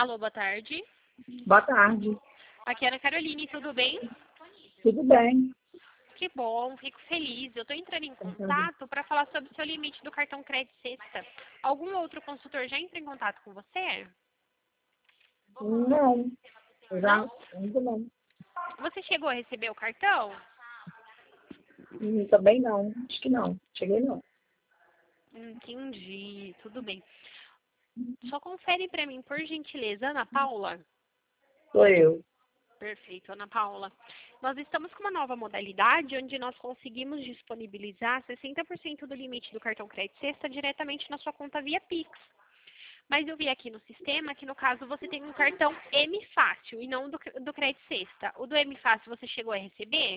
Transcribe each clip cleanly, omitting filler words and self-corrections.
Alô, boa tarde. Boa tarde. Aqui é a Ana Caroline, tudo bem? Tudo bem? Que bom, fico feliz. Eu estou entrando em contato para falar sobre o seu limite do cartão crédito sexta. Algum outro consultor já entrou em contato com você? Não. Eu já Não? ainda não. Você chegou a receber o cartão? Também não. Acho que não. Cheguei não. Entendi, tudo bem. Só confere para mim, por gentileza, Ana Paula. Sou eu. Perfeito, Ana Paula. Nós estamos com uma nova modalidade onde nós conseguimos disponibilizar 60% do limite do cartão crédito sexta diretamente na sua conta via Pix. Mas eu vi aqui no sistema que, no caso, você tem um cartão M Fácil e não do crédito sexta. O do M Fácil você chegou a receber?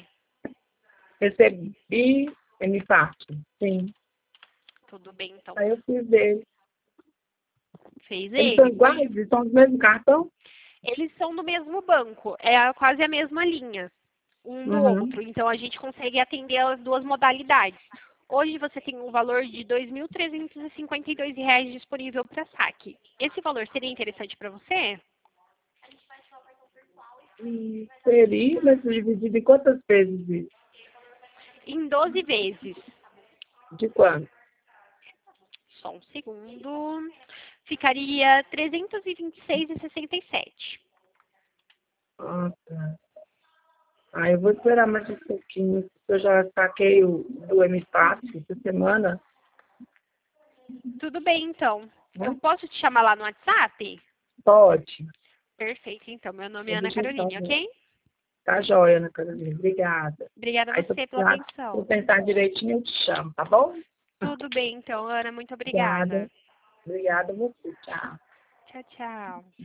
Recebi M-Fácil. Sim. Tudo bem, então. Aí eu fiz dele. Fez Eles são ele? iguais? Eles são do mesmo cartão? Eles são do mesmo banco, é quase a mesma linha, um do Uhum. outro. Então, a gente consegue atender as duas modalidades. Hoje você tem um valor de R$ 2.352 disponível para saque. Esse valor seria interessante para você? E seria, mas dividido em quantas vezes isso? Em 12 vezes. De quanto? Só um segundo. Ficaria R$ 326,67. Ah, tá. Ah, eu vou esperar mais um pouquinho. Eu já saquei o do M-Fácil essa semana, Tudo bem, então. Eu né? posso te chamar lá no WhatsApp? Pode. Perfeito, então. Meu nome é Eu Ana deixo então. Caroline, ok? Tá joia, Ana Carolina. Obrigada. Obrigada a Aí, se eu você pela precisar, se eu atenção. pensar direitinho, eu te chamo, tá bom? Tudo bem, então, Ana. Muito Obrigada. obrigada. Obrigada a você. Tchau. Tchau, tchau.